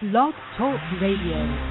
Blog Talk Radio.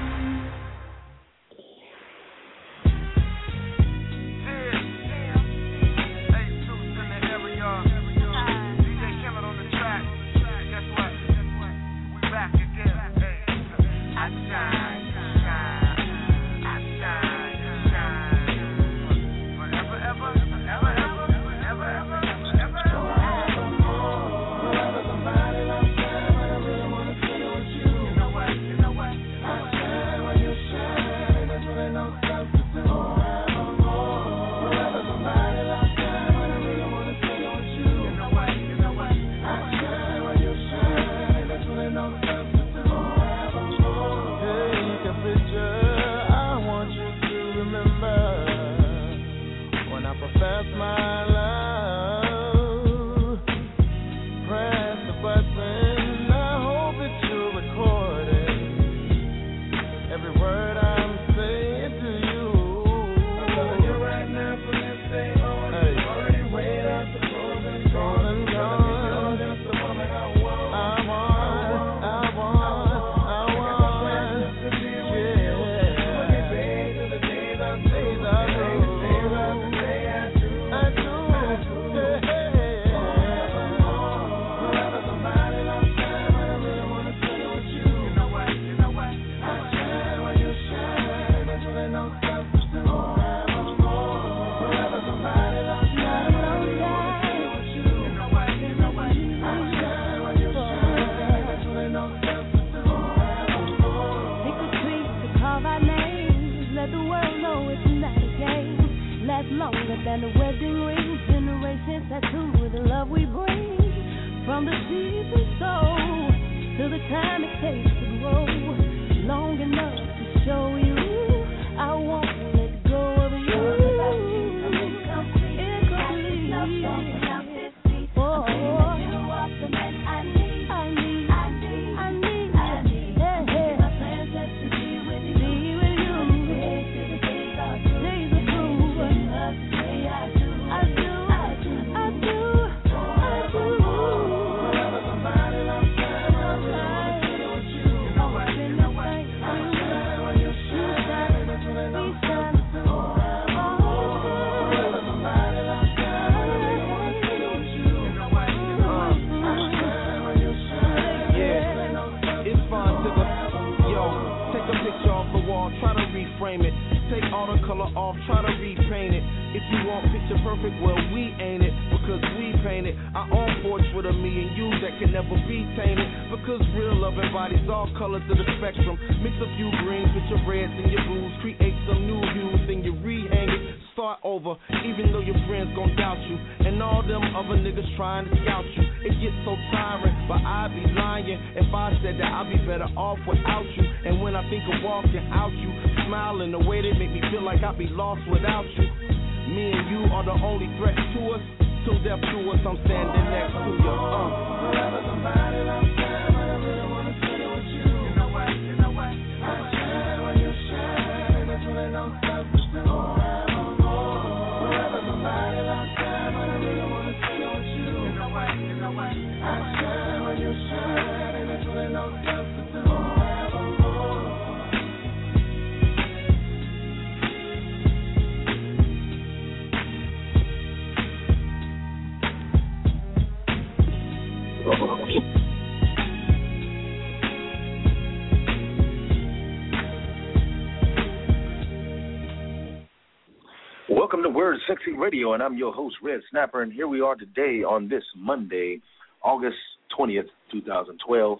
Welcome to Word Sexy Radio, and I'm your host, Red Snapper, and here we are today on this Monday, August 20th, 2012.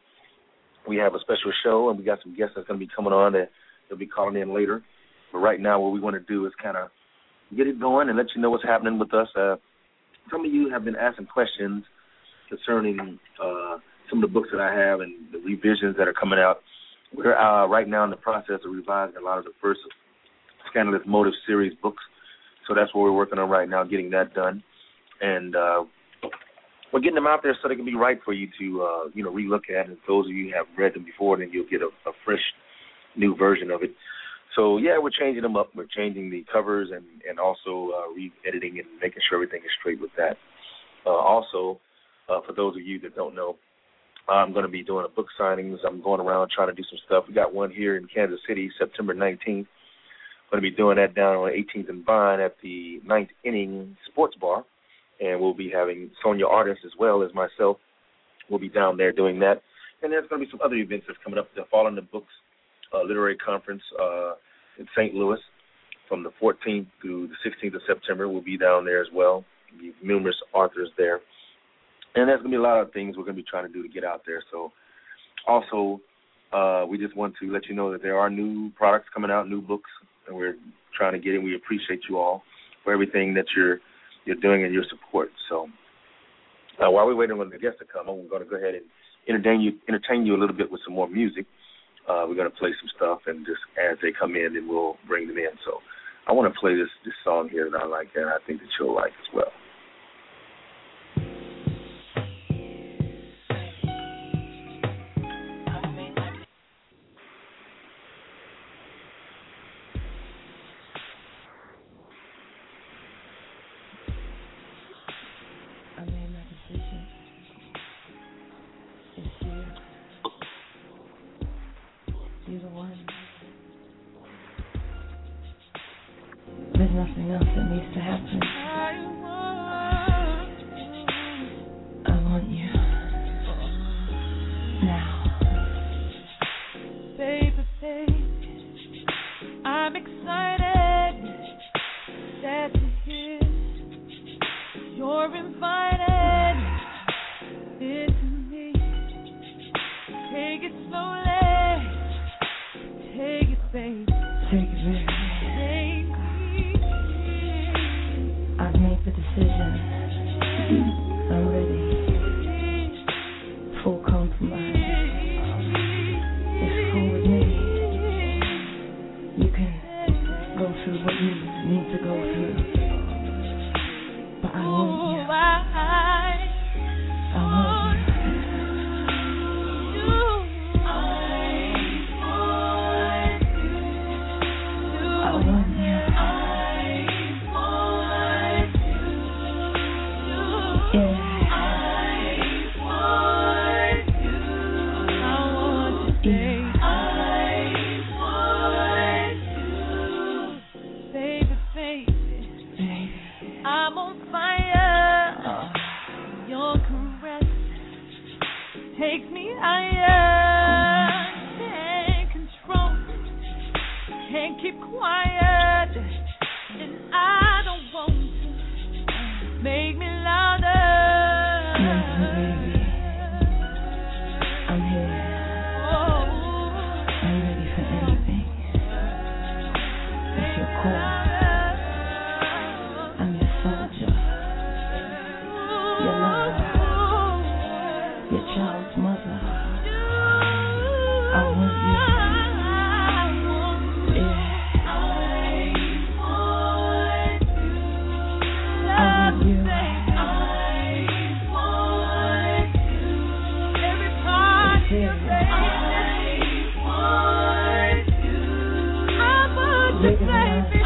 We have a special show, and we got some guests that's going to be coming on that they'll be calling in later. But right now what we want to do is kind of get it going and let you know what's happening with us. Some of you have been asking questions concerning some of the books that I have and the revisions that are coming out. We're right now in the process of revising a lot of the first Scandalous Motive series books. So that's what we're working on right now, getting that done. And we're getting them out there so they can be right for you to, relook at. And those of you who have read them before, then you'll get a fresh new version of it. So, yeah, we're changing them up. We're changing the covers and also re-editing and making sure everything is straight with that. Also, for those of you that don't know, I'm going to be doing a book signings. I'm going around trying to do some stuff. We got one here in Kansas City, September 19th. Going to be doing that down on 18th and Vine at the Ninth Inning Sports Bar. And we'll be having Sonia Artist as well as myself. We'll be down there doing that. And there's going to be some other events that's coming up. The Fall in the Books Literary Conference in St. Louis from the 14th through the 16th of September. We'll be down there as well. There'll be numerous authors there. And there's going to be a lot of things we're going to be trying to do to get out there. So also, we just want to let you know that there are new products coming out, new books, and we're trying to get in. We appreciate you all for everything that you're doing and your support. So while we're waiting on the guests to come, I'm going to go ahead and entertain you a little bit with some more music. We're going to play some stuff, and just as they come in, then we'll bring them in. So I want to play this song here that I like, and I think that you'll like as well. Nothing else that needs to happen. I want you now. Baby, baby, I'm excited that you're here. You're invited into me. Take it slowly. Take it, baby. Take it, baby. The decision. I'm ready. Full compromise. It's cool with me. You can go through what you need to go through. But I want you. I want you. Take me higher, can't control, can't keep quiet, and I don't want to make me louder. Baby, I'm here. I'm ready for anything. If you're cool, I'm your soldier, your lover, your child's mother. I want you. Yeah. I want you. Every part of your face. I want you, baby.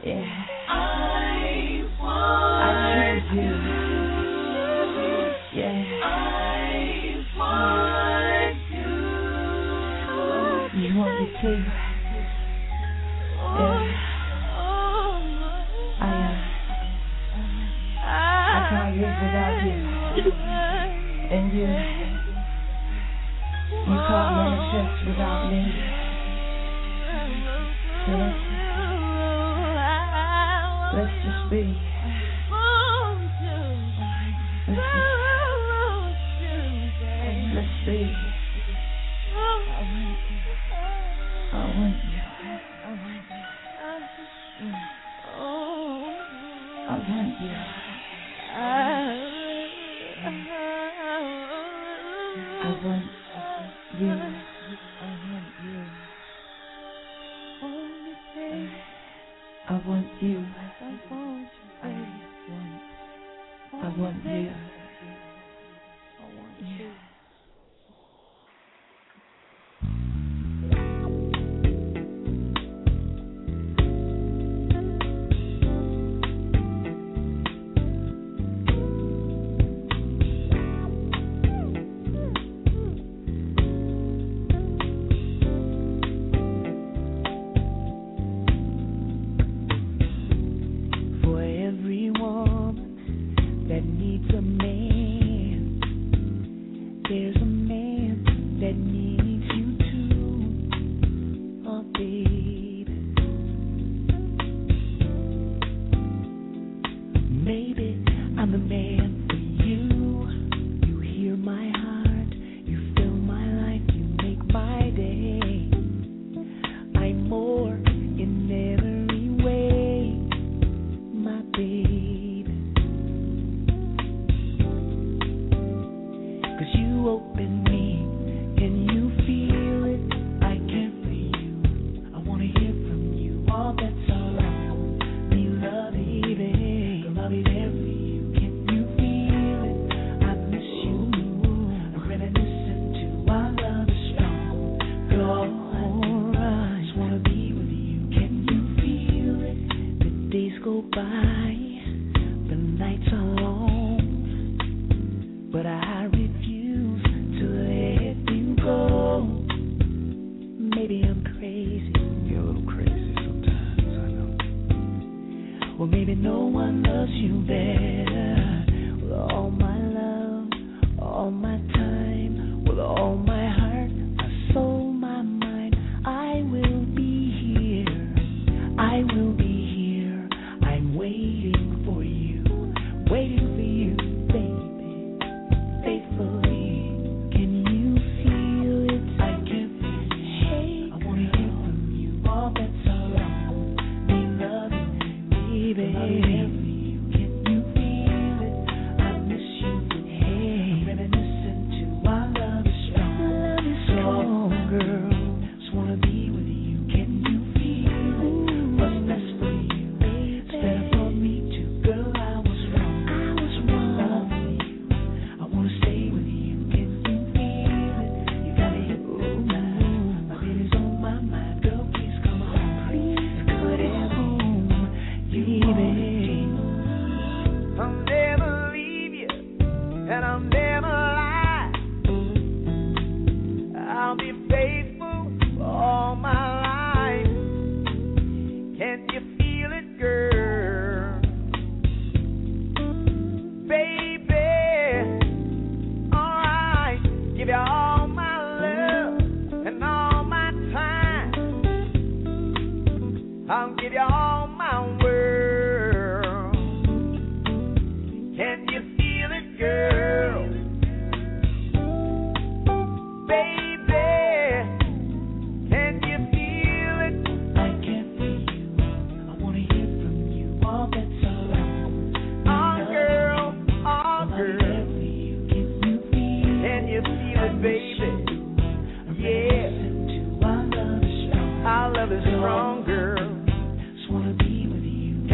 Our love is stronger. Just wanna be with you.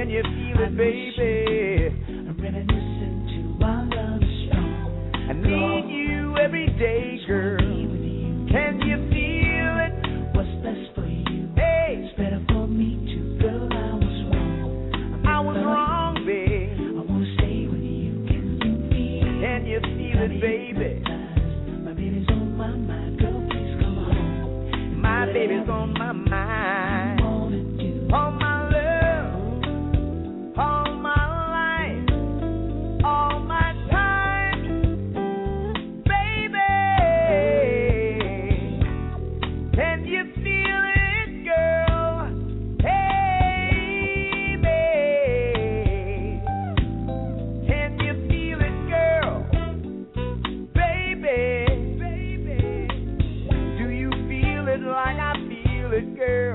Can you feel it, baby? I'm reminiscing to our love is strong. I need you every day, girl. Can you feel it? What's best for you? Hey, It's better for me to, girl. I was wrong. I was wrong, babe. I wanna stay with you. Can you feel it? Can you feel it, baby? My baby's on my mind, girl. Please come home. My baby's on my mind. All my love, all my life, all my time, baby. Can you feel it, girl? Hey, baby. Can you feel it, girl? Baby. Do you feel it like I feel it, girl?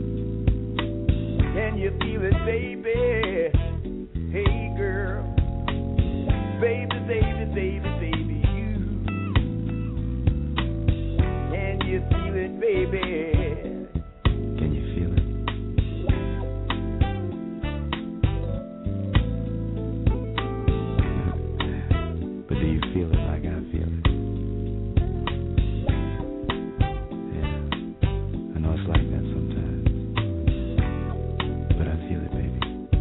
Can you feel it, baby? Hey, girl. Baby, you. Can you feel it, baby? Can you feel it? But do you feel it like I feel it? Yeah, I know it's like that sometimes. But I feel it, baby.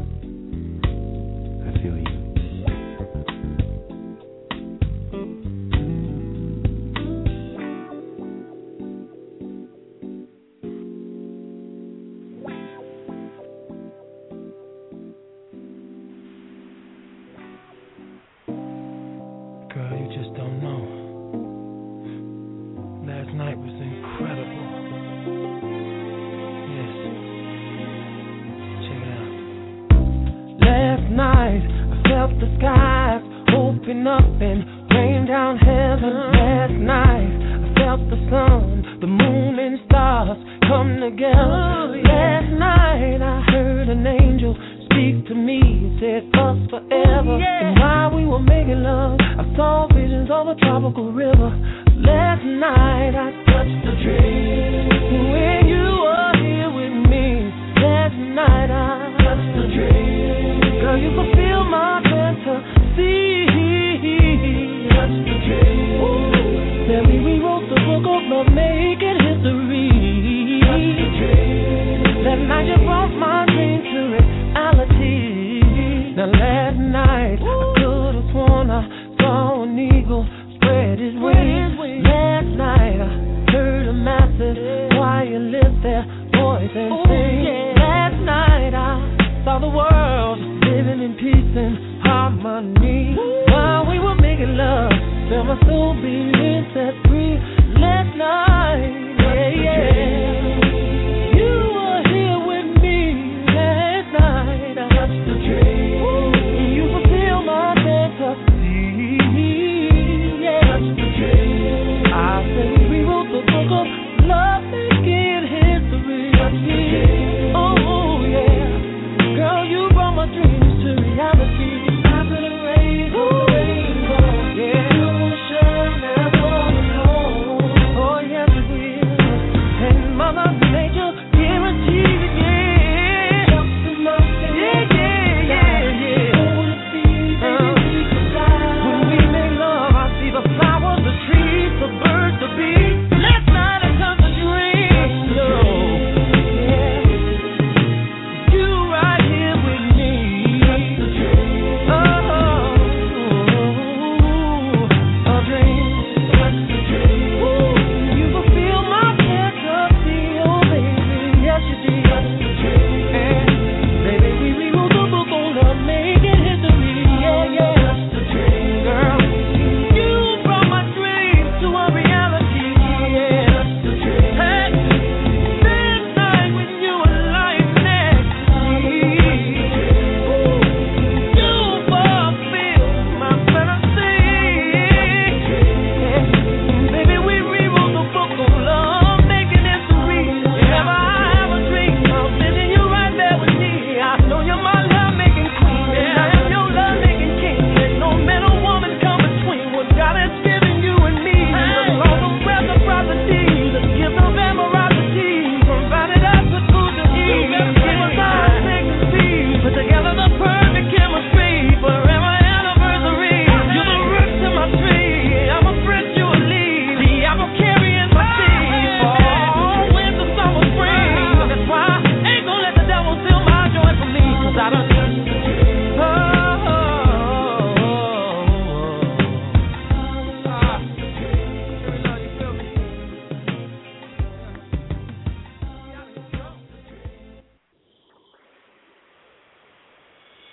I feel you. Girl, you just don't know. Last night was incredible. Yes. Check it out. Last night, I felt the skies open up and rain down heaven. Last night, I felt the sun, the moon and stars come together. Last night, I heard an angel speak to me, it said us forever. And while we were making love, I saw visions of a tropical river. Last night I touched a dream when you were here with me. Last night I touched a dream. Girl, you fulfill my fantasy. Touched a dream. Then we rewrote the book of love, making history. Touched a dream. That night you brought my dream to reality. Now last night I could have sworn I saw an eagle spread his wings. Last night I heard a massive choir lift their voice and sing. Last night I saw the world living in peace and harmony. While we were making love, felt my soul being set free. Last night, yeah. You were here with me. Last night I touched the dream. You fulfill my fantasy. Yeah. Touched the dream. I said we rewrote the book of love, making history. Touched the dream. Oh yeah, girl, you brought my dreams to reality. I couldn't raise the rainbow. Yeah, you wanna shine now,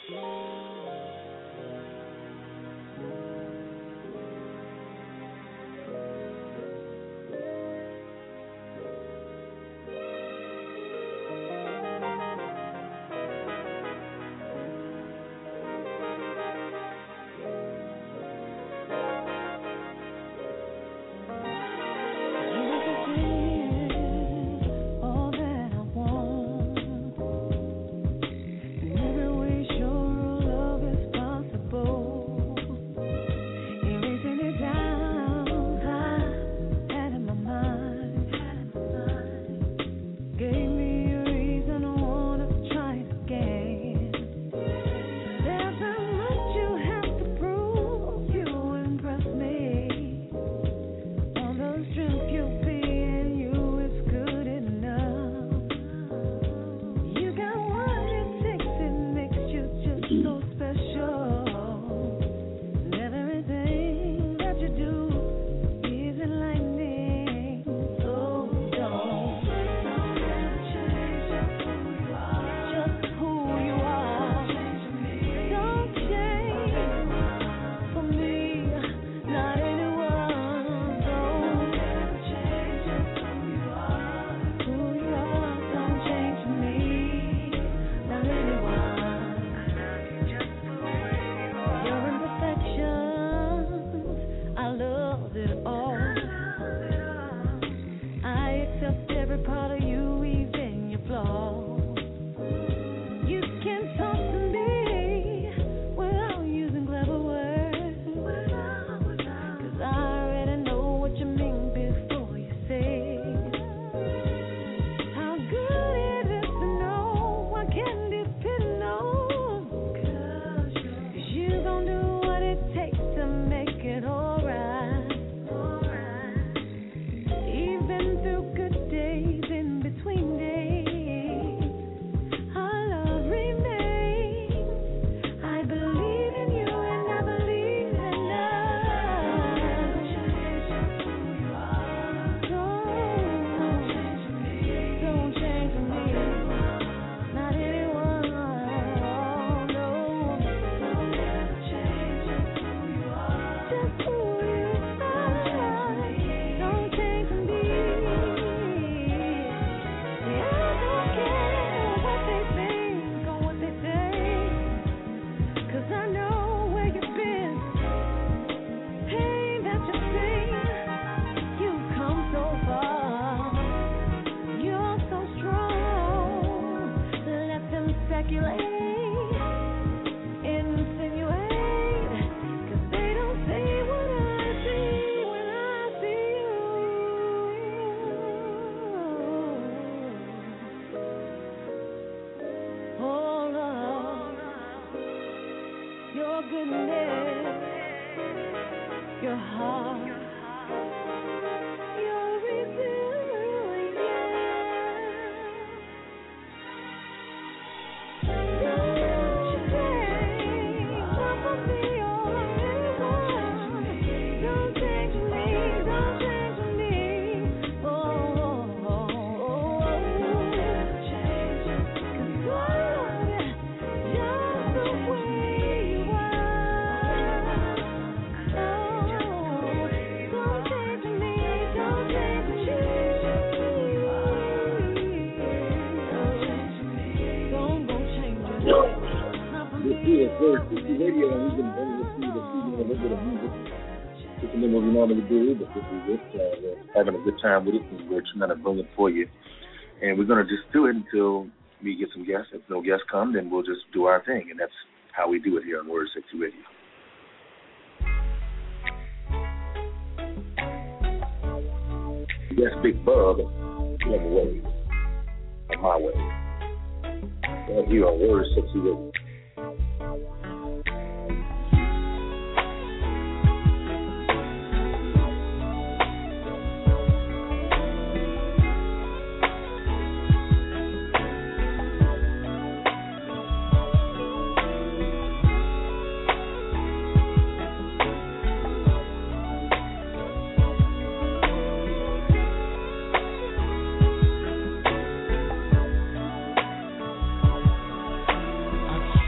Radio, and we've been bringing it to you this evening, a little bit of music. Different than what we normally do, but this is it. We're having a good time with it, and we're trying to bring it for you. And we're going to just do it until we get some guests. If no guests come, then we'll just do our thing, and that's how we do it here on Word Sexy Radio. Yes, Big Bub, your way, or my way. Right here on Word Sexy Radio. I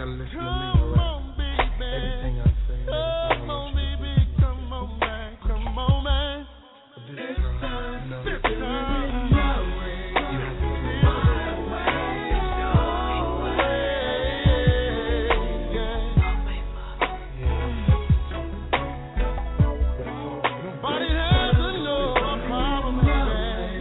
gotta listen to me, alright? Everything I say, everything I want you to do. Come on, man. This time, you know, This time. you have to do Nobody has to know my problem, man.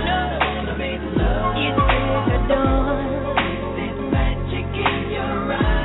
It's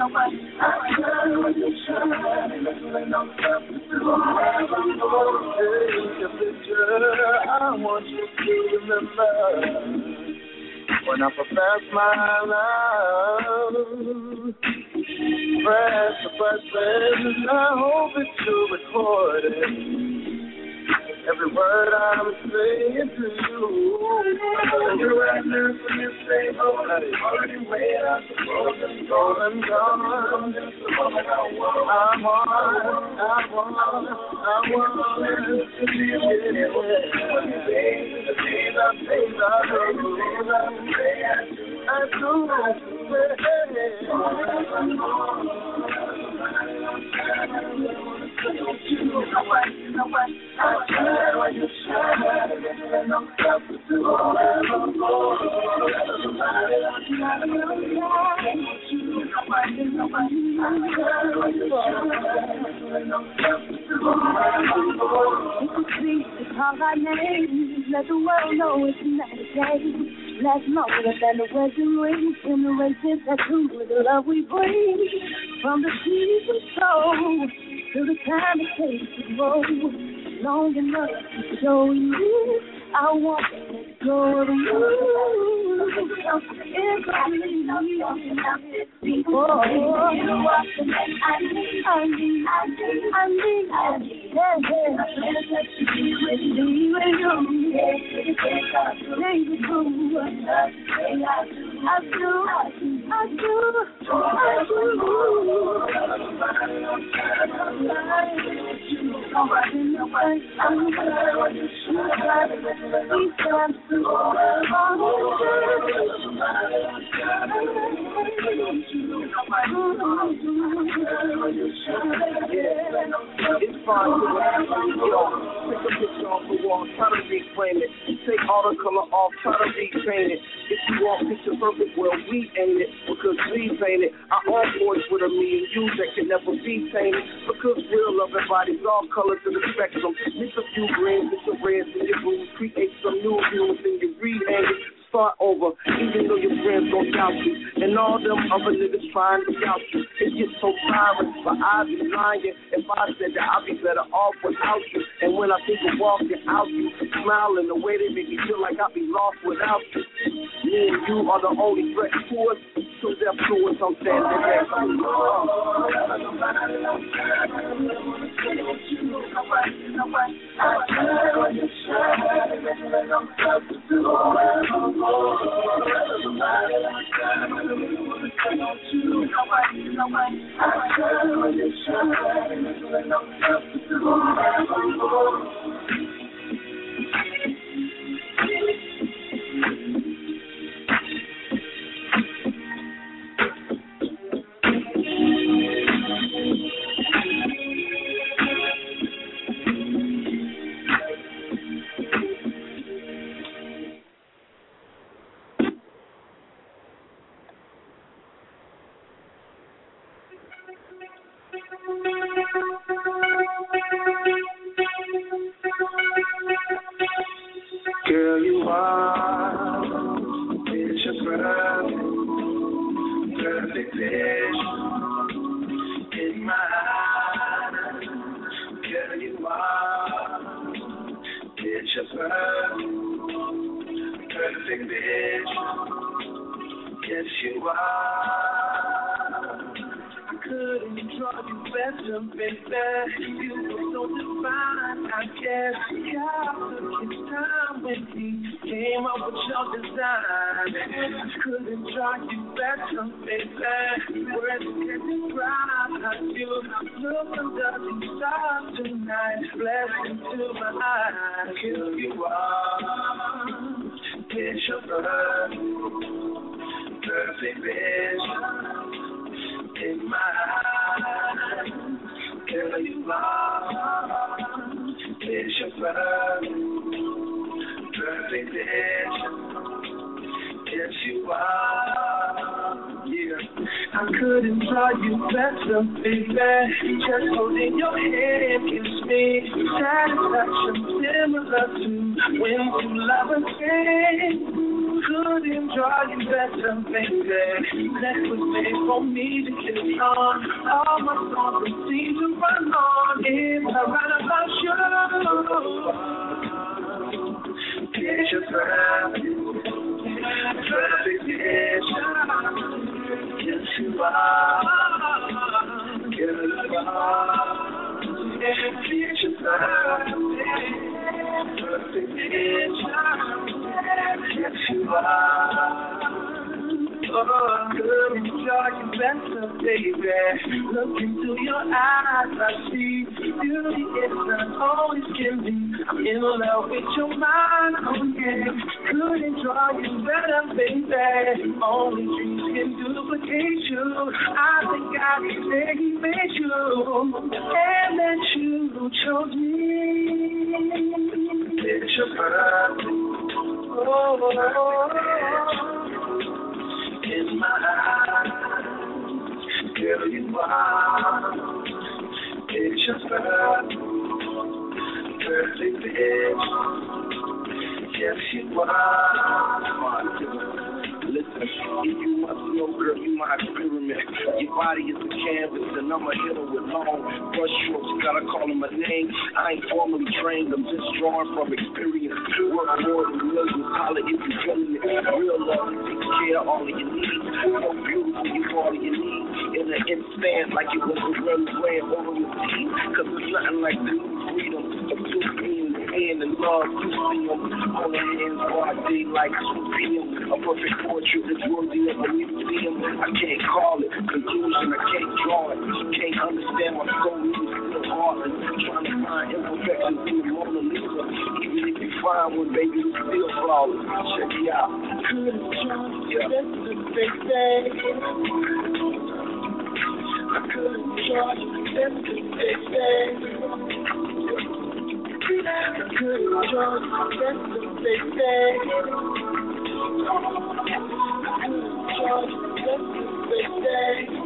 I want you to remember when I profess my love. Press the button, I hope it's to record it. Every word I'm saying to you. You're right there for your sake. Already way out the golden dawn. I want to be with you. The days I do. Call our names, let the world know it's another day. Last longer than the wedding ring, generations that prove the love we bring. From the seeds we sow to the time it takes to grow, long enough to show you I want to let go of you. It's fun to take a picture off the wall, try to reclaim it. Take all the color off, try to repaint it. If you want picture perfect, well, we ain't it, because we paint it. Our own voice with a me and you that can never be tainted, because real love embodies all colors in the spectrum. Mix a few greens, mix some reds in your blues, create some new views in your rehang it. Start over, even though your friends don't doubt you, and all them other niggas trying to doubt you. It gets so tiring, but I'd be lying if I said that I'd be better off without you. And when I think of walking out, you smiling the way they make me feel like I'd be lost without you. Me and you are the only threat to us, so therefore I'm standing there. Girl, you are picture perfect vision in my eyes. Girl, you are picture perfect vision. Yes, you are. I couldn't draw you better, baby. You were so divine, I guess. God took his time when he came up with your design. I couldn't draw you better, baby. Words can't describe you look under the stars tonight. Blessing to my eyes. Girl, you are picture perfect vision in my eyes. Girl, you are picture perfect vision. Yes, you are. Yeah. I couldn't draw you better, baby. Just holding your hand gives me satisfaction similar to when you love again. could enjoy you better, baby. That was made for me to kiss on. All my songs seem to run on. If I write about you, picture perfect, perfect picture. Yes, you are. Yes, you are. Picture perfect, perfect picture. Yes, you are. Oh, good enjoy you better, baby. Look into your eyes, I see beauty is not always can be. I'm in love with your mind, oh yeah. Could enjoy you better, baby. Only dreams can duplicate you. I think God said He made you, and that you chose me. It's your perfect. In my eyes, girl, you are. It's your perfect bitch. Yes, you are. Listen, if you must know, girl, you my experiment. Your body is a canvas, and I'm a hitter with long brush strokes. You gotta call him a name. I ain't formally trained, I'm just drawing from experience. Work more than millions, holler if you're feeling it. Real love takes care of all of your needs. So beautiful, you all you need. In an instant, like it was a real brand over your teeth. Cause there's nothing like the new freedom of two being hand in love. You see them on their hands broad day like 2 p.m. A perfect portrait is worthy of a museum. I can't call it conclusion, I can't draw it. You can't understand my soul, it's still heartless. Trying to find imperfections in the Mona Lisa. Even if you find one, baby, it's still flawless. Check it out. Yeah. I couldn't charge you, that's the big thing. I couldn't charge you, that's the big thing. I couldn't charge you, that's the big thing.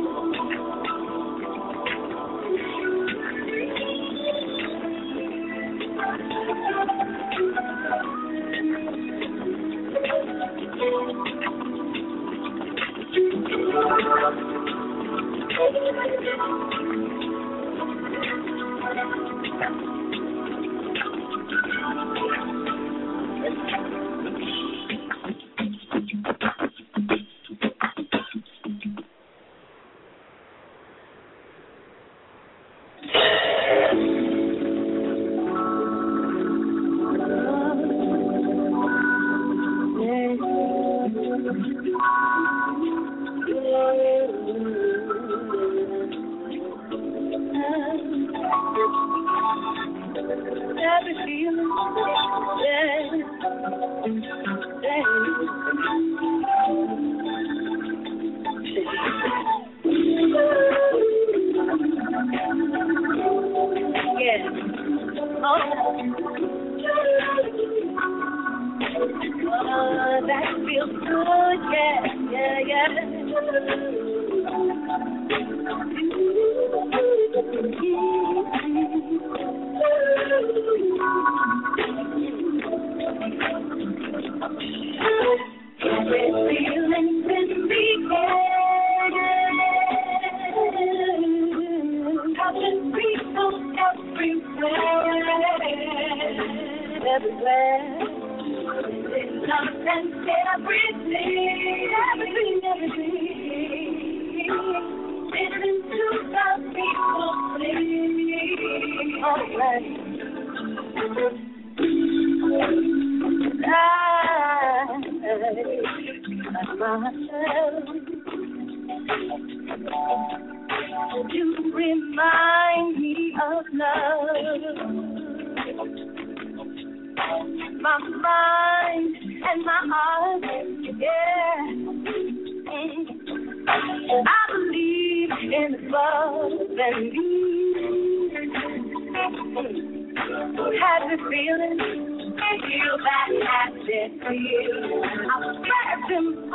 You remind me of love. My mind and my heart, yeah. I believe in love and you. Happy feeling. Feel that happy feeling. I'm searching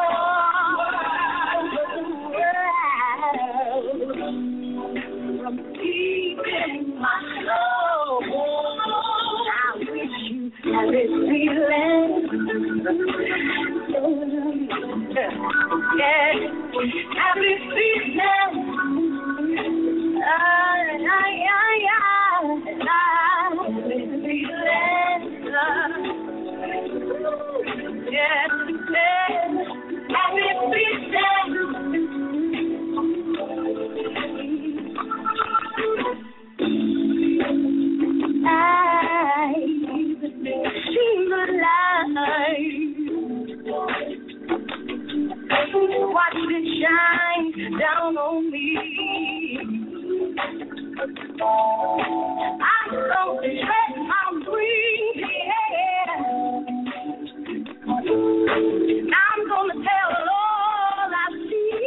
for the world from deep in my soul. I wish you had this feeling. Happy feeling. Watch it shine down on me. I'm gonna let my breathe, yeah. I'm gonna tell all I see.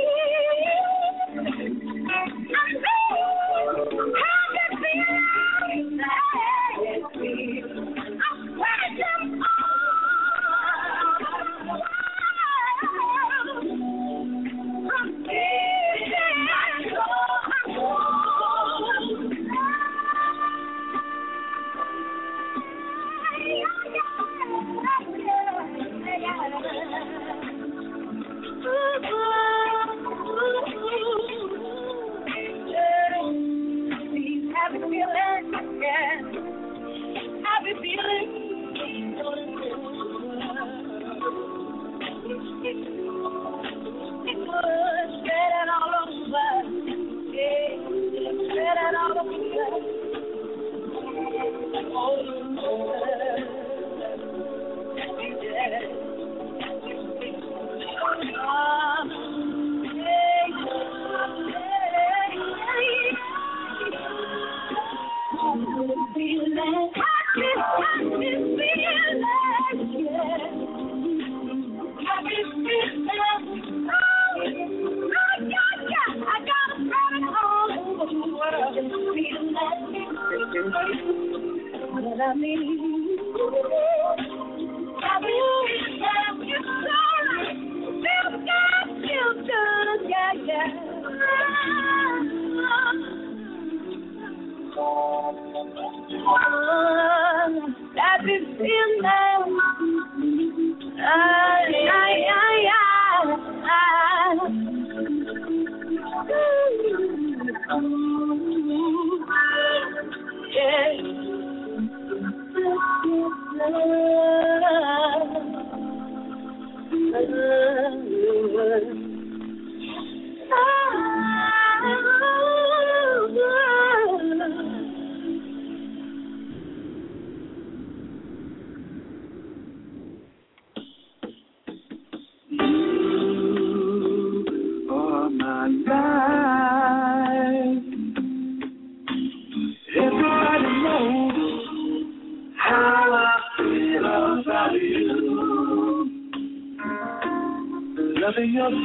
Loving your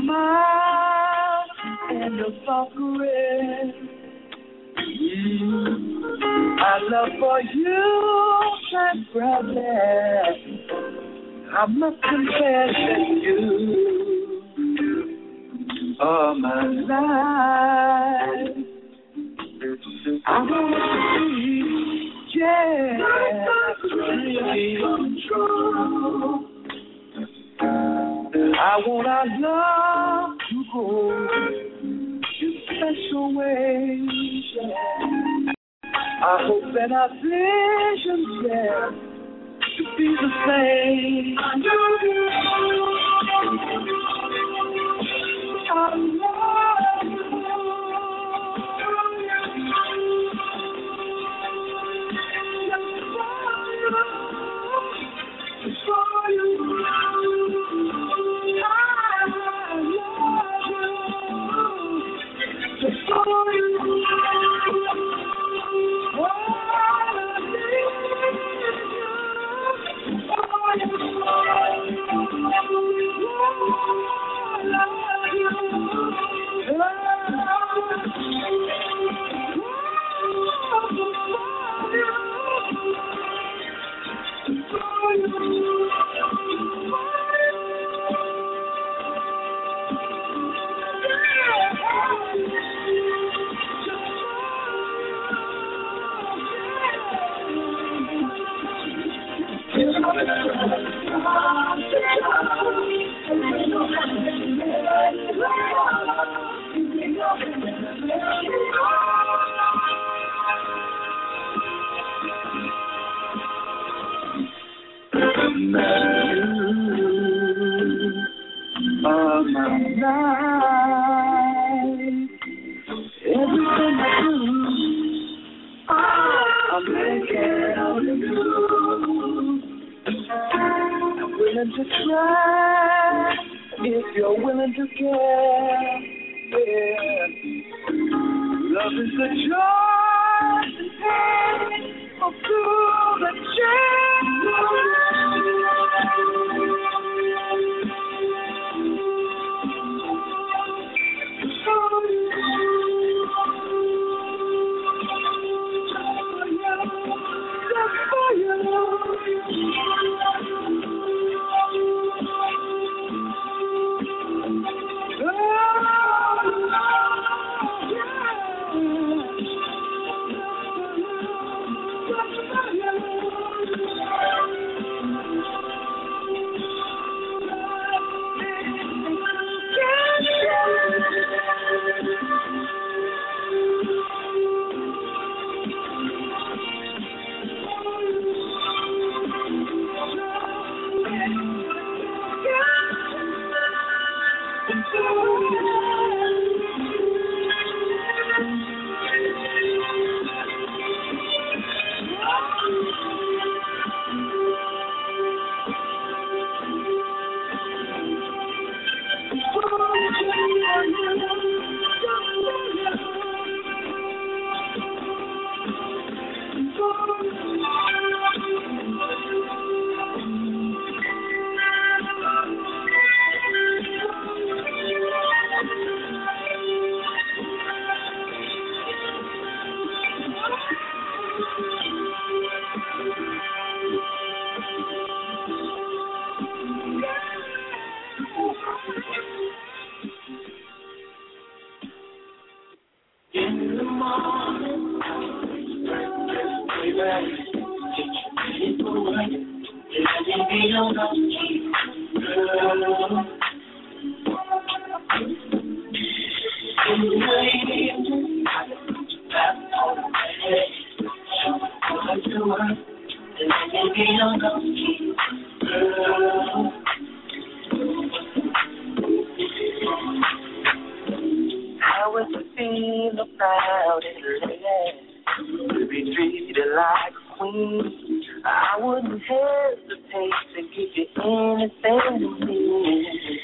smile and your soft caress. Our love for you shines brightly. I must confess that you are my life. I want to be, yeah, control. I want our love to go in special ways. I hope that our visions share to be the same. I love you. you're willing to care. Yeah. Love is the joy and pain of through the How would you feel about it, lady? To be treated like a queen, I wouldn't hesitate to give you anything you need.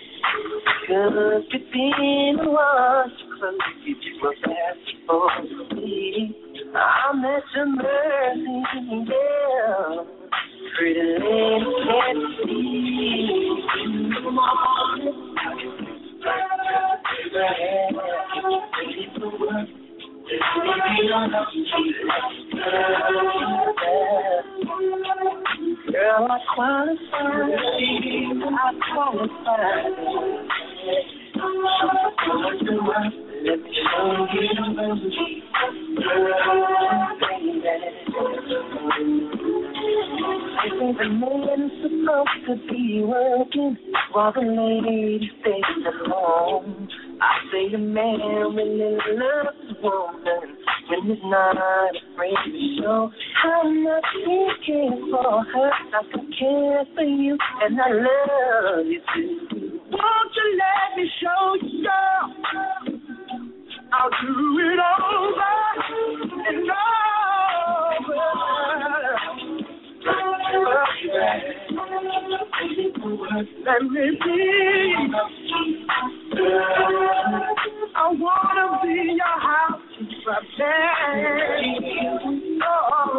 Cause you've been washed close, you were best for me. I'm at your mercy, yeah. Pretty lady can't see. Come on. Girl, I qualify. Let me show you the mercy. I think the man's supposed to be working while the lady stays at home. I say a man really loves his woman when he's not afraid to show how much he cares for her. I can care for you and I love you too. Won't you let me show you, girl? I'll do it over and over. Let me be. I wanna be your house oh.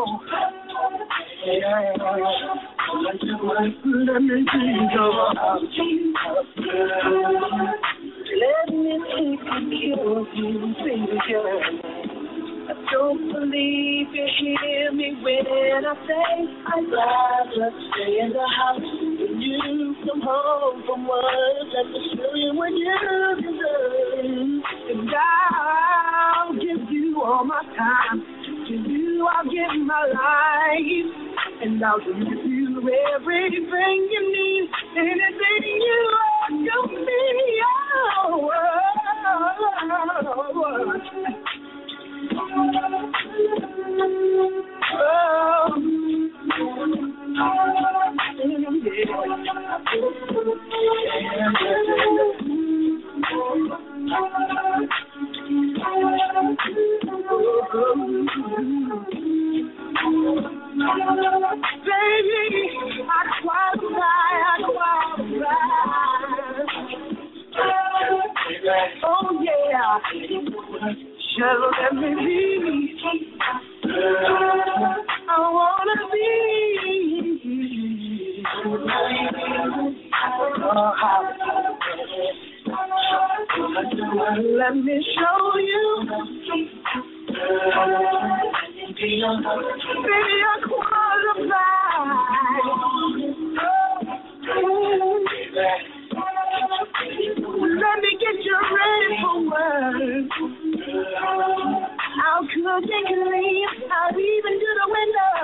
Let me be your house. Let me take care of you, baby girl. I don't believe you hear me when I say I'd rather stay in the house when you come home from work. Let me show you what you deserve. And I'll give you all my time. To you I'll give my life. And I'll give you everything you need. Anything you want to be. Baby, I qualify. Oh yeah, just let me be. I wanna be. Let me show you. Baby, I'm qualified. Let me get you ready for work. I'll cook and clean. I'll even do the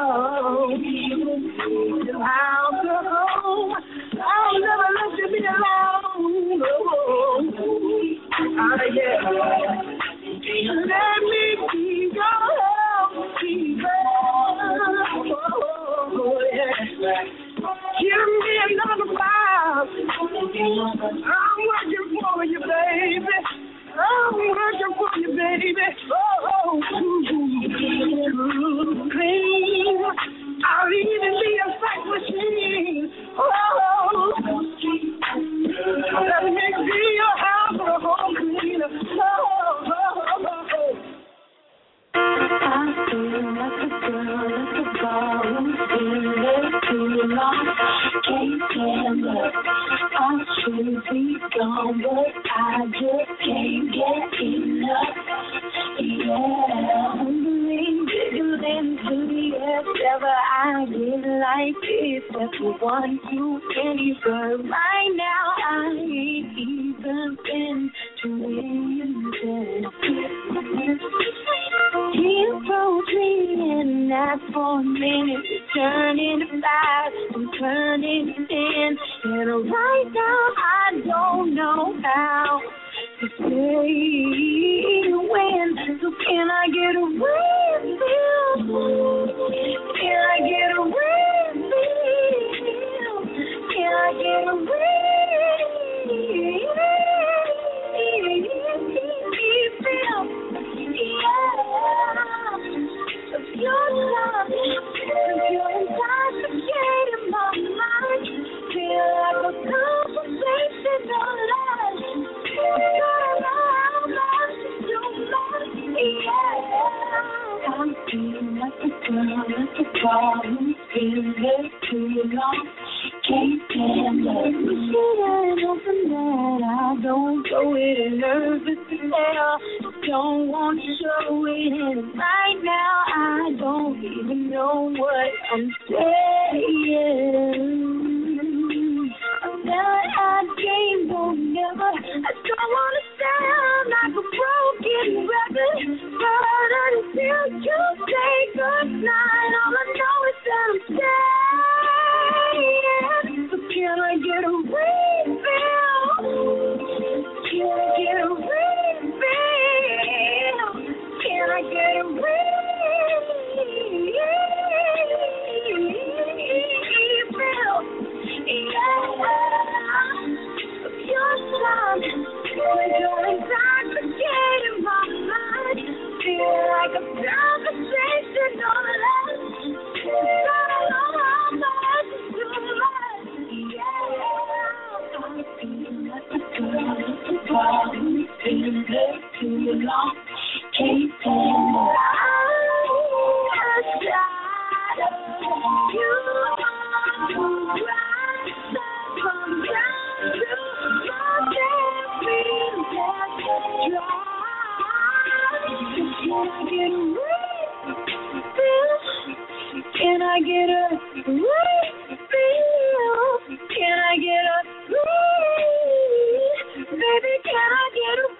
window. I'll go home. I'll never let you be alone. Yeah. Let me be your housekeeper. Yeah. Give me another while. I'm working for you, baby. I'm working for you, baby. Oh, clean. I'll even be a fax machine. Oh, let me be your house or a home cleaner. I feel like a girl at the bar who's been there too long. Can't stand up. I should be gone, but I just can't get enough. Yeah, jiggling to the edge. Never I did like this, but you want to any. But right now I ain't even been to anything. He approached me and asked for a minute to turn into 5 and turning it in. And right now I don't know how to say when. So can I get a refill? Can I get a refill? Can I get a refill? Your love, you're intoxicating my mind. Feel like a conversation online. I'm feeling like a girl at the bar who's been there too long. Can't stand up. But shit ain't open that I don't go it and nervous now. Don't want to show it, and right now I don't even know what I'm saying. That I game will never. I don't want to sound like a broken record, but until you say goodnight, all I know is that I'm staying. So can I get a refill? Can I get a refill? Can I get a refill? Your love, you're intoxicating my mind. Feel like a conversation online. I don't know how much is too much. Yeah, I'm feeling like a girl at the bar who's been there too long. Can't stand it. I'm tired of you. Come down to can I get a refill? Can I get a refill? Baby, can I get a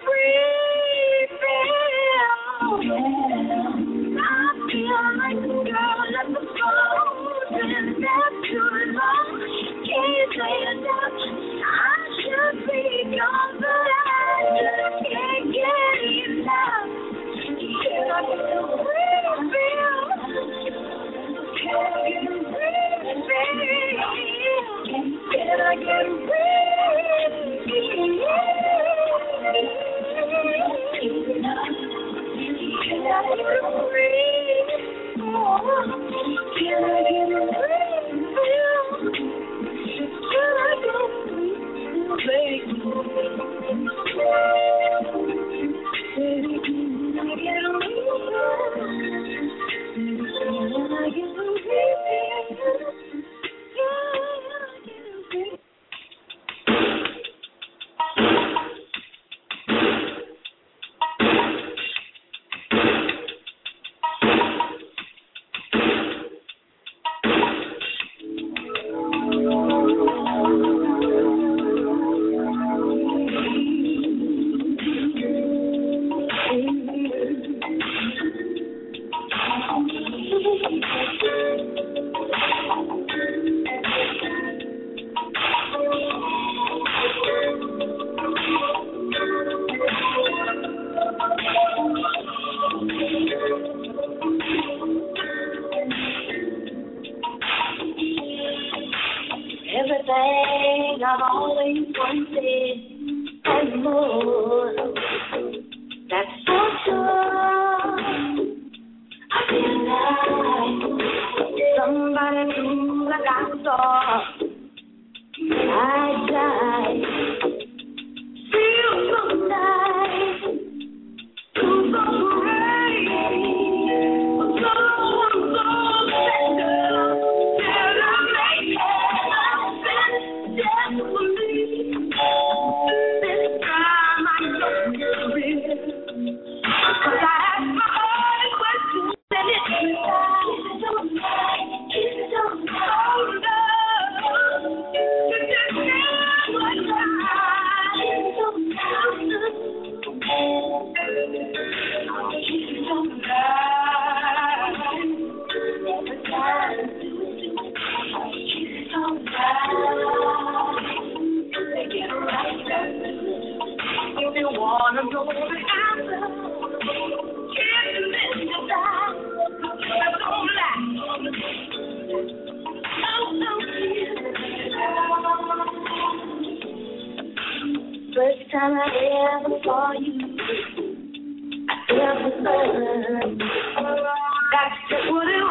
refill? Yeah. I feel like a girl at the phone, been there too long. Can't say enough. I should be gone, but I just can't get enough. Can I get a refill? Can I get a refill? Can I get a refill? wanna know the answer, can't you let me die? I don't lie. First time I ever saw you, I felt the sun. That's just what it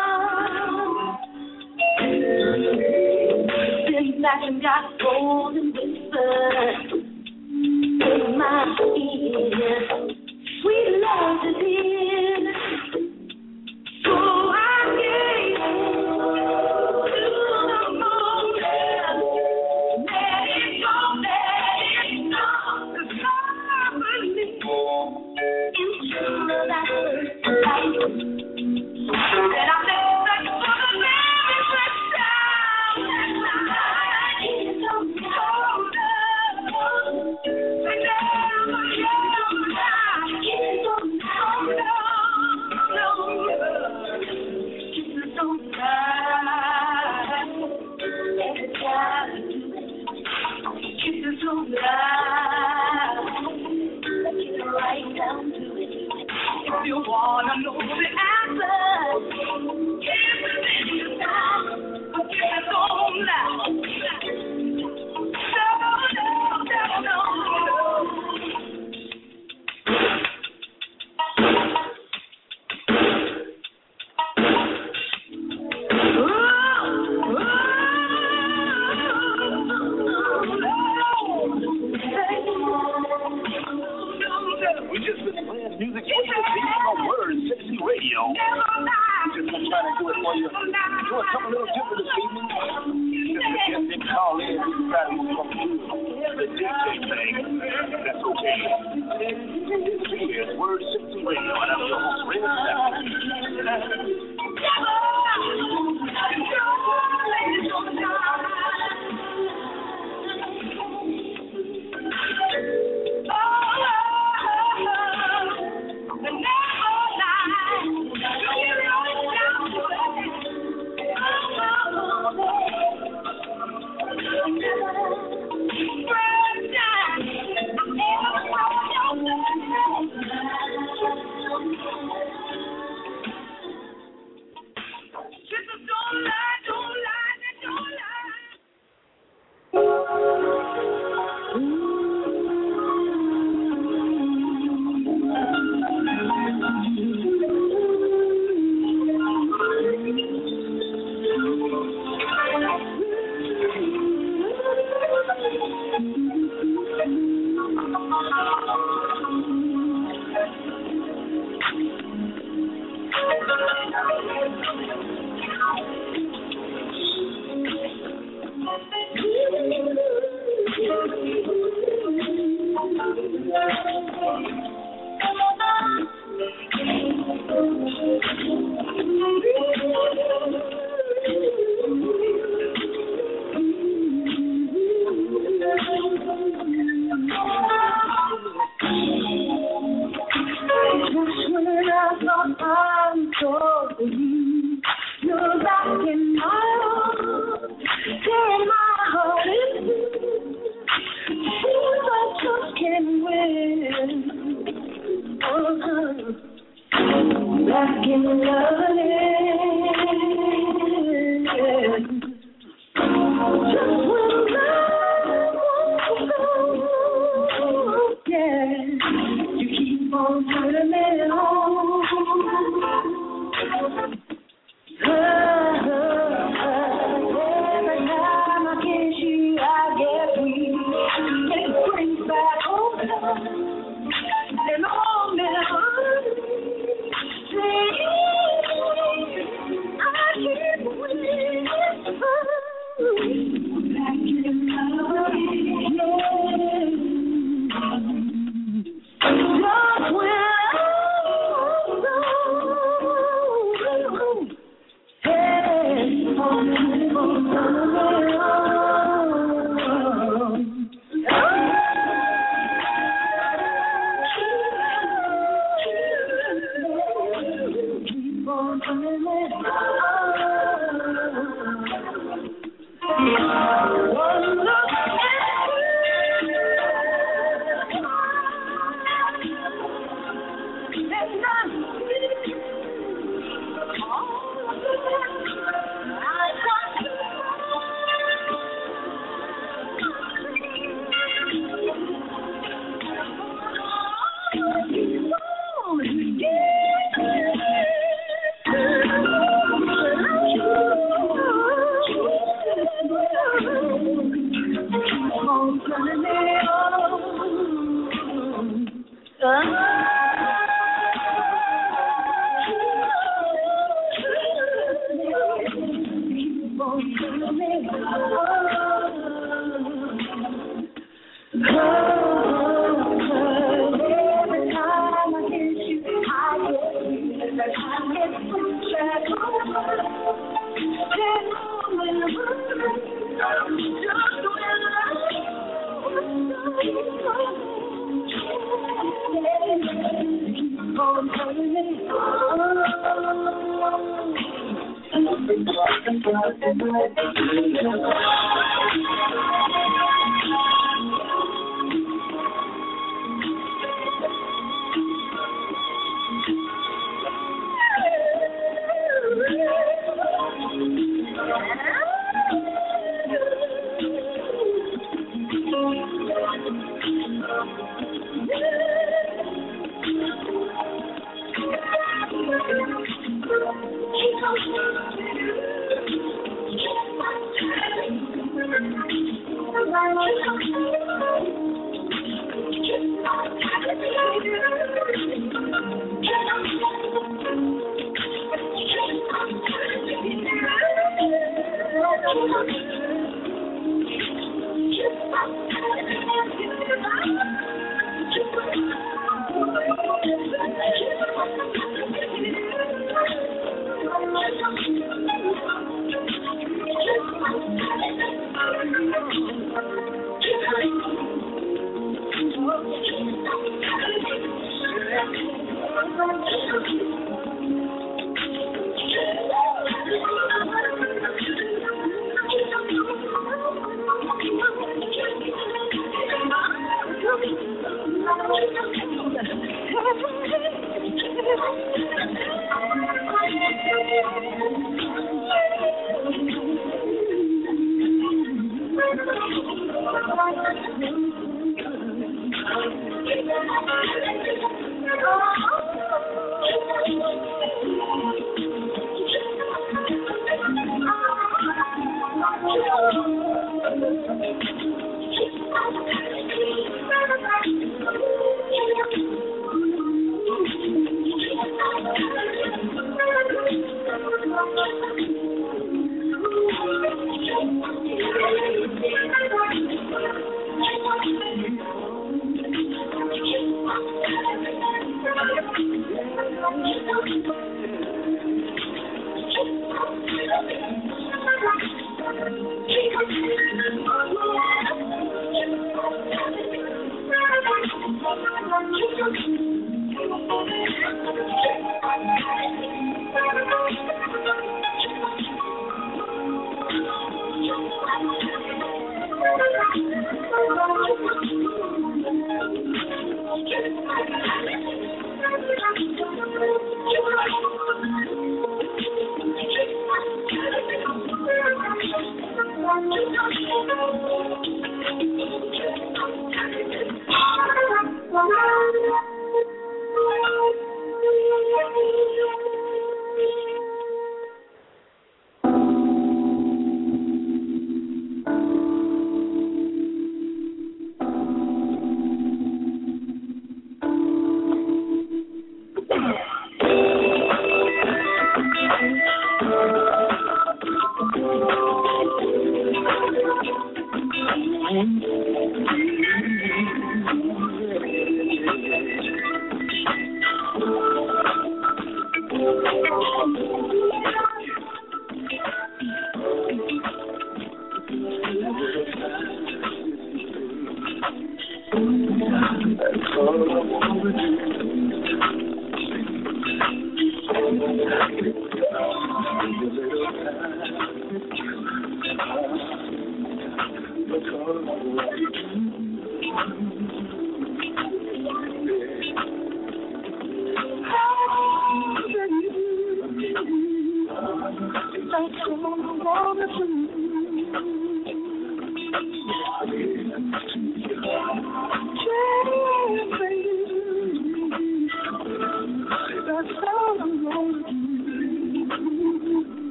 was. Sitting back and got golden whispers in my ear. Sweet love to hear. So I gave you to the moment. Let it go, let it go. 'Cause I believe into that first light. And I think that for the very first time that night, it's so cold. And never, it's so cold. Kisses don't lie. Every time you do it, kisses don't lie. Get right down to it. If you wanna know the answer, kisses in your time. Kisses don't lie. No. We just been playing music for you to see on Word 60 Radio. We just been trying to do it for you. Doing something a little different this evening. Just didn't call in and decided we were going to do the DJ thing. That's okay. Here's Word 60 Radio, and I'm your host, Red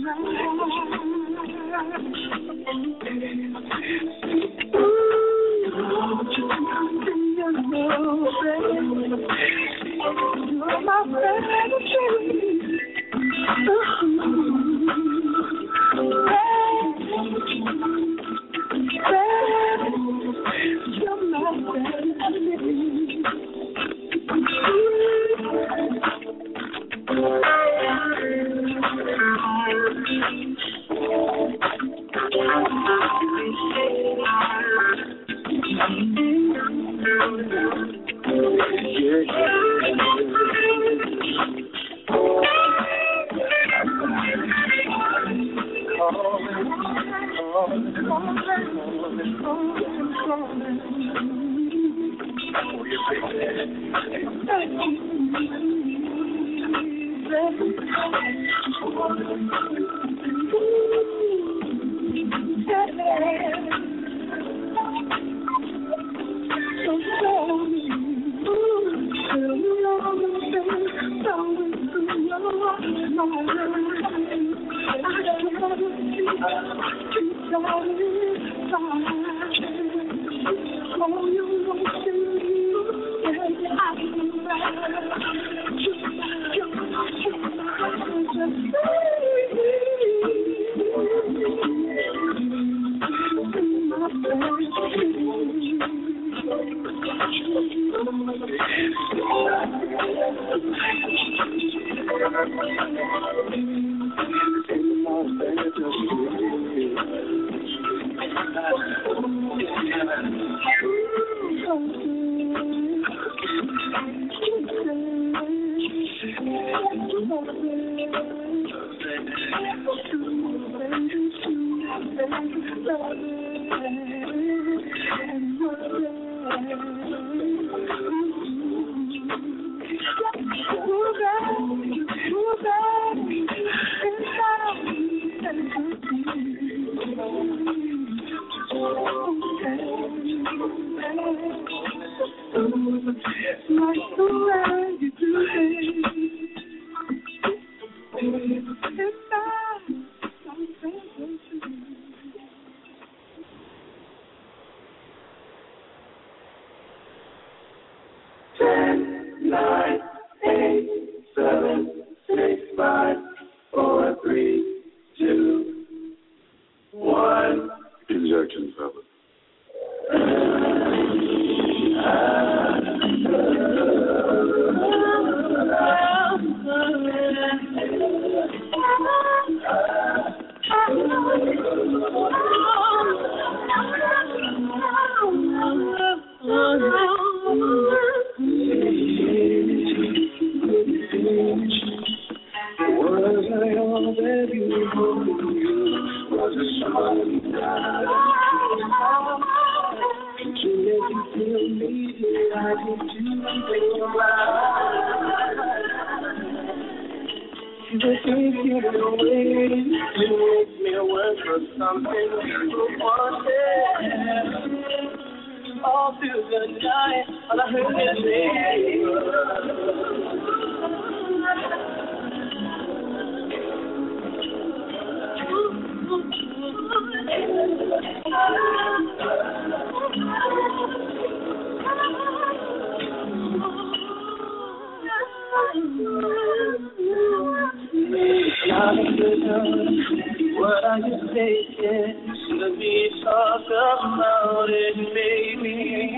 What are you saying? Let me talk about it, baby.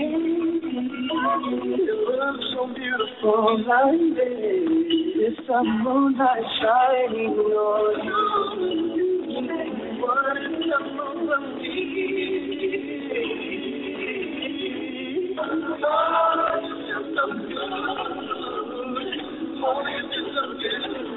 You look so beautiful like this. It's a moonlight shining on you. What is the moon of me? Oh, it's just so good. Oh, it's just so good.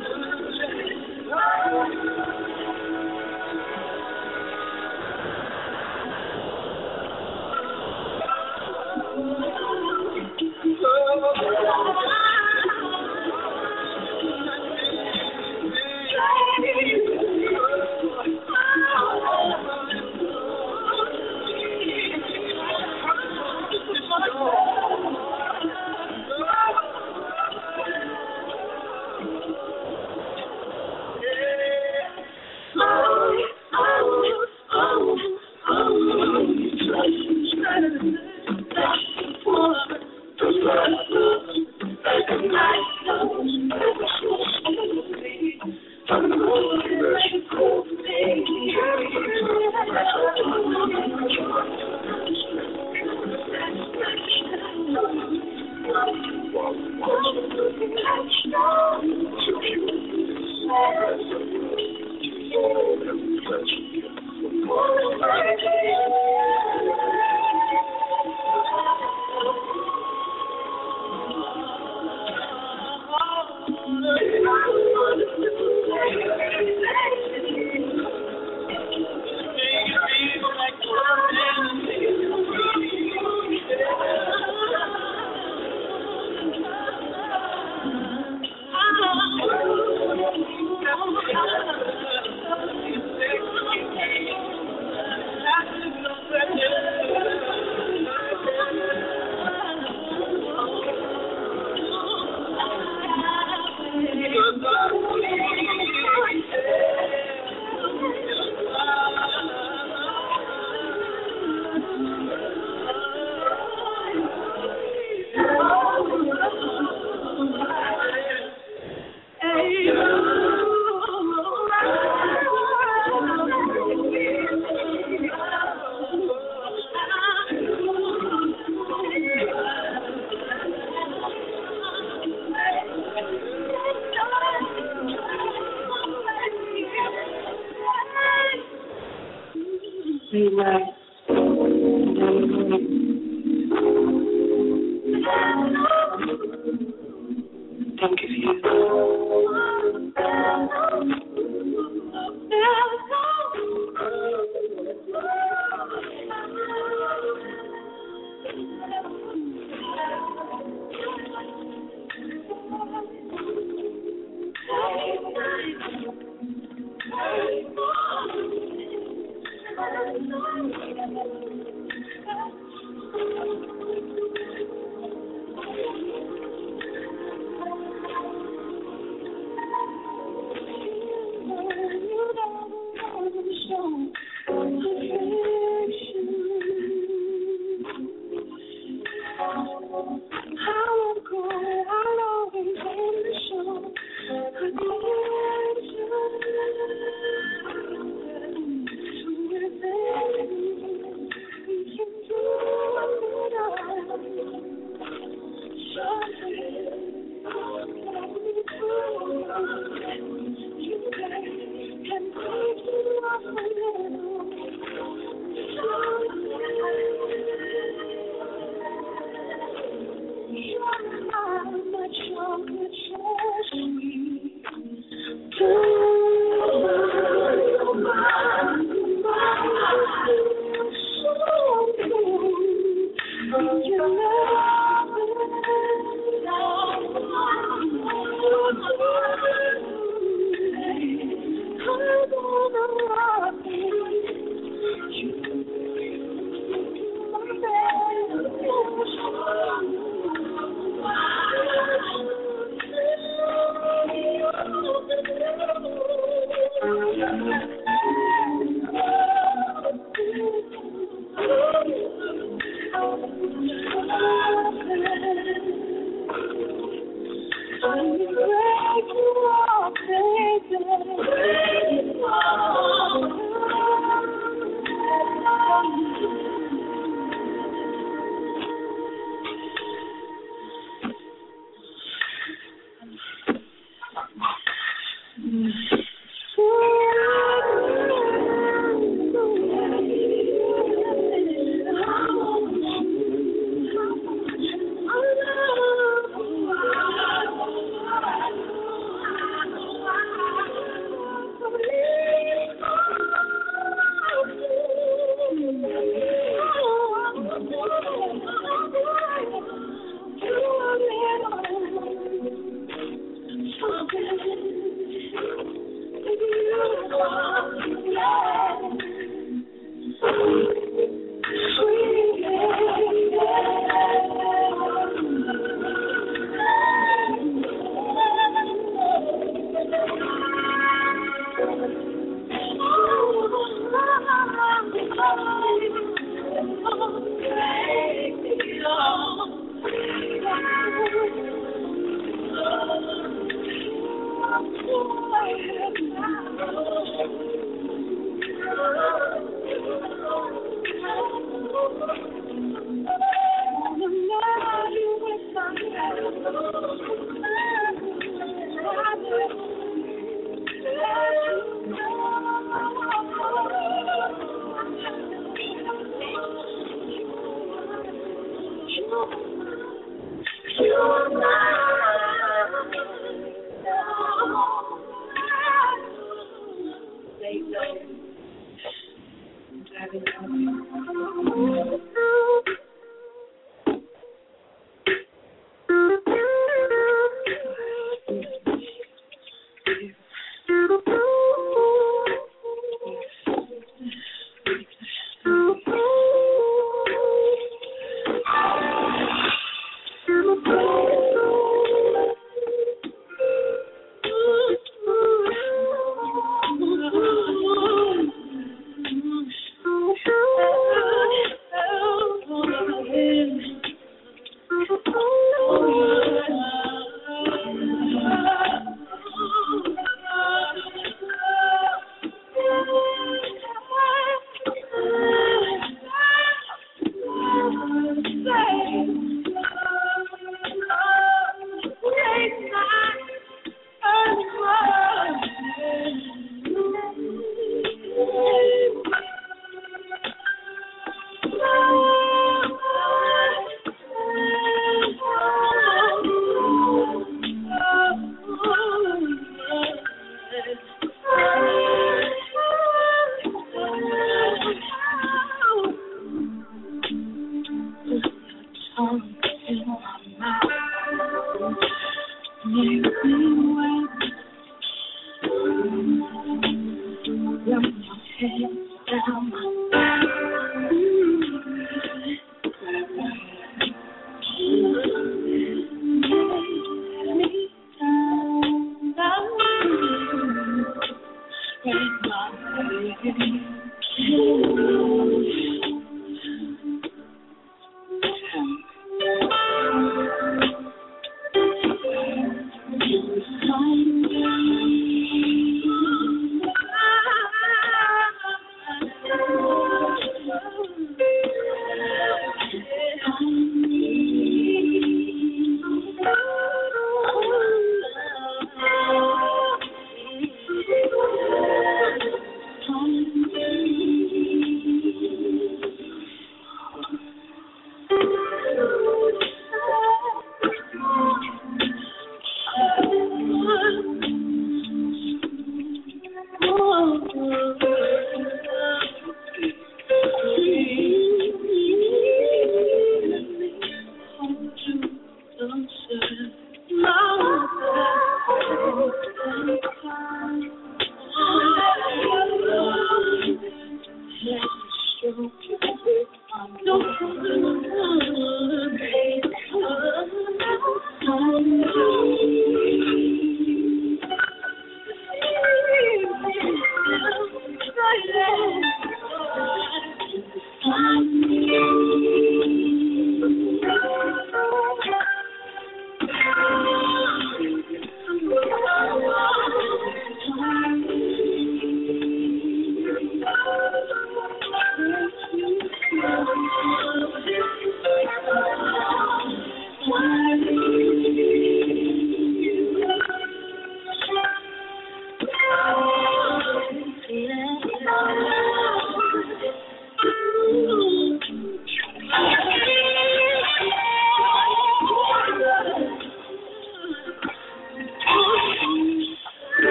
I have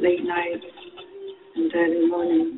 late night and early morning.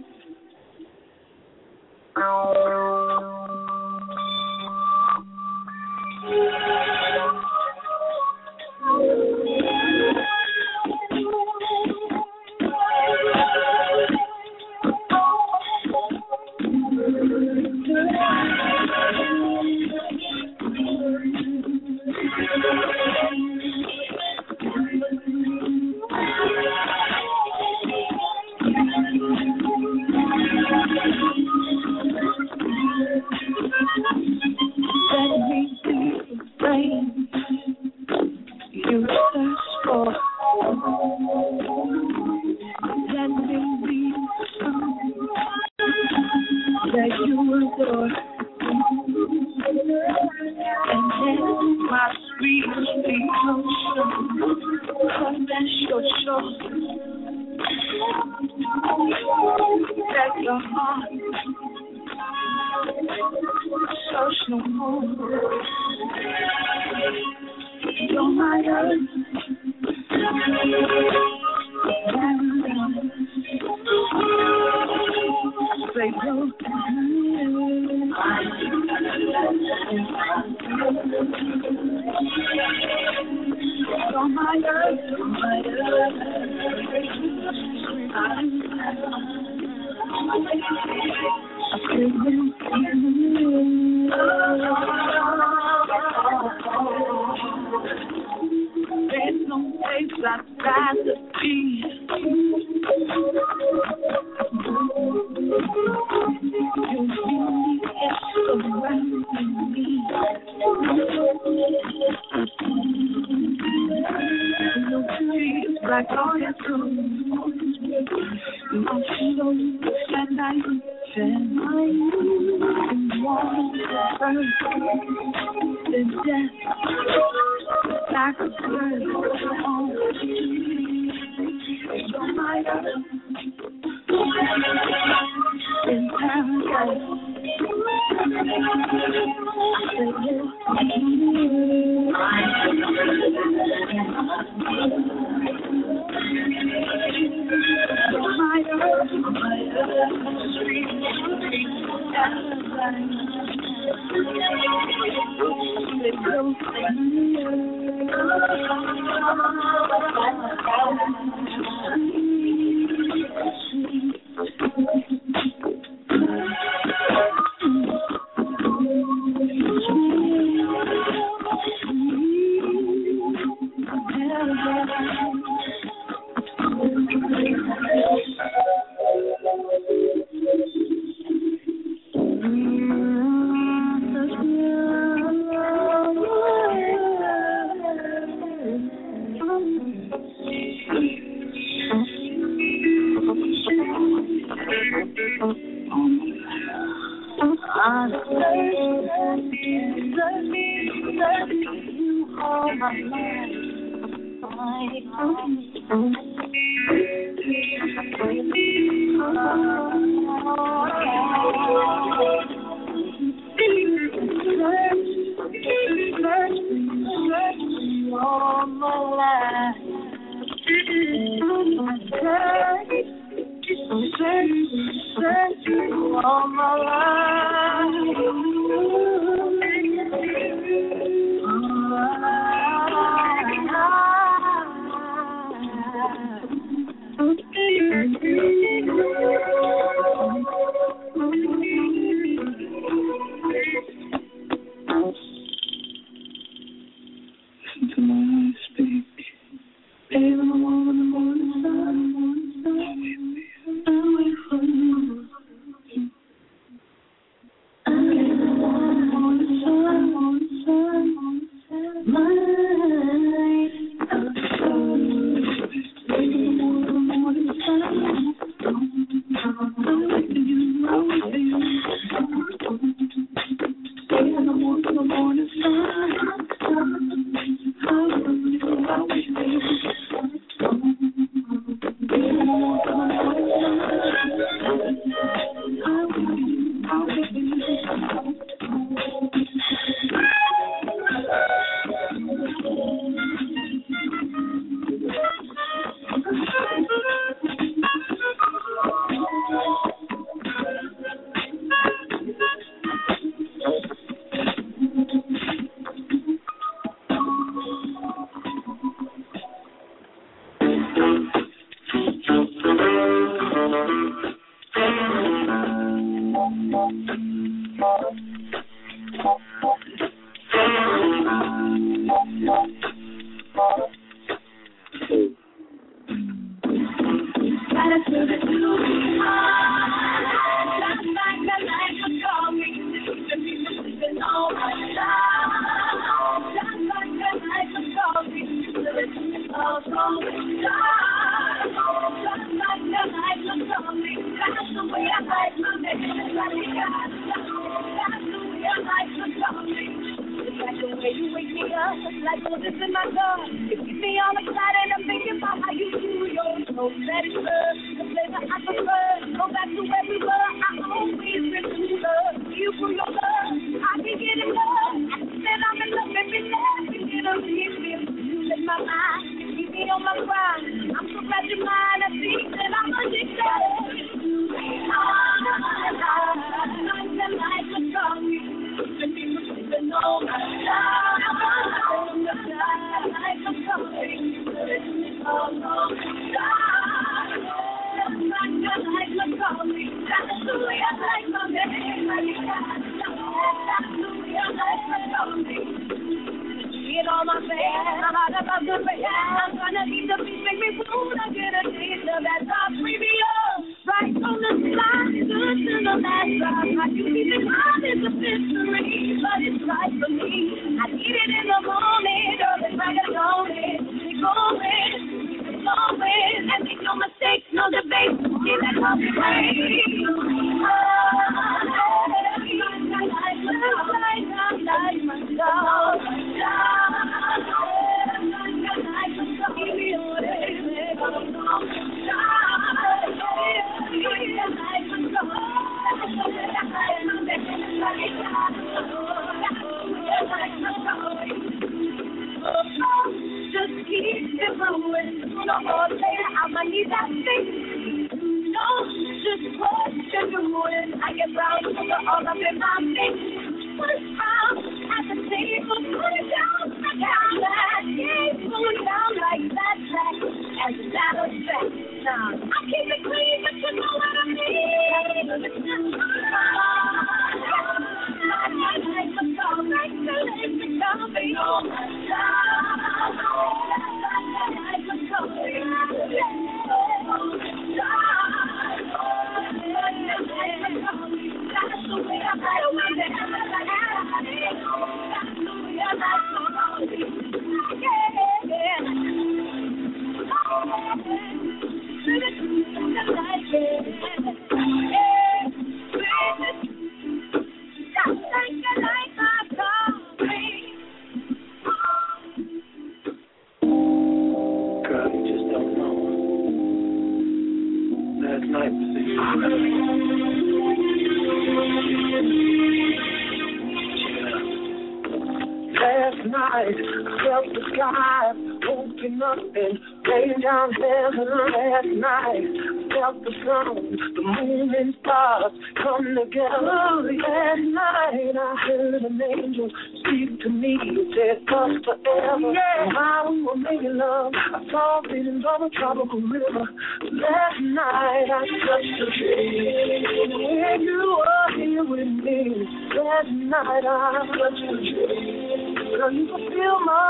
Tropical river. Last night I touched a tree. When you were here with me. Last night I touched a tree. Girl, you can feel my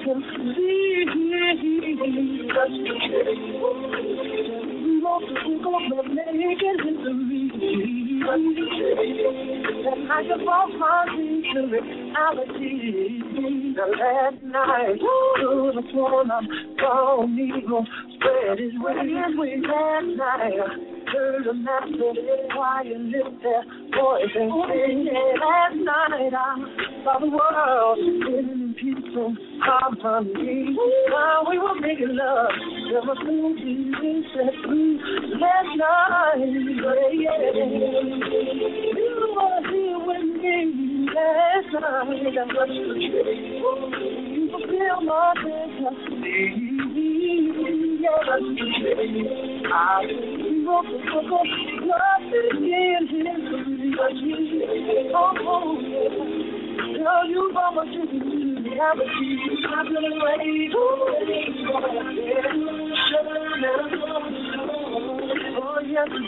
fantasy. Touched a tree. We want to go back naked history. Touched a tree. That night you brought my dreams to reality. Last night, to the floor, I'm gone eagle. Spread his wings last night. Heard a master quiet lift their voice and sing. Last night I saw the world in peace and harmony. While we were making love, there was moving we set free. Last night, you were here with me. Last night I touched the tree. You fulfill my fantasy. Touched the tree. I wrote the book of love again. Oh, yeah. Girl, you are my dream. Reality. I've been waiting. Oh, yes,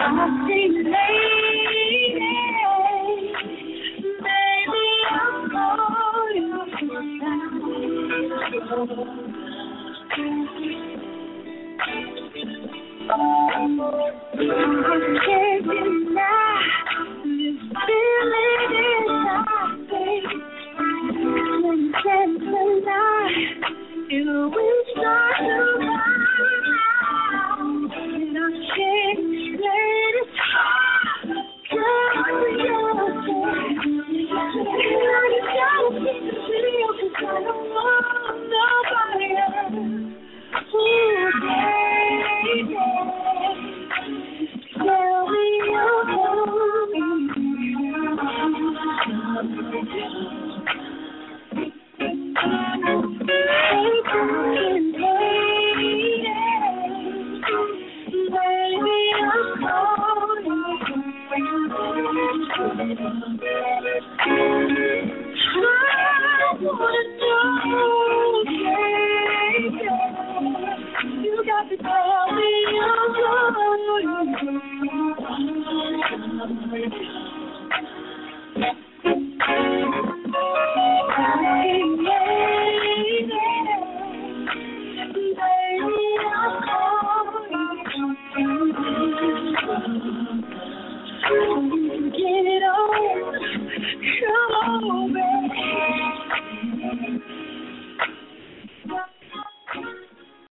I can't deny this feeling.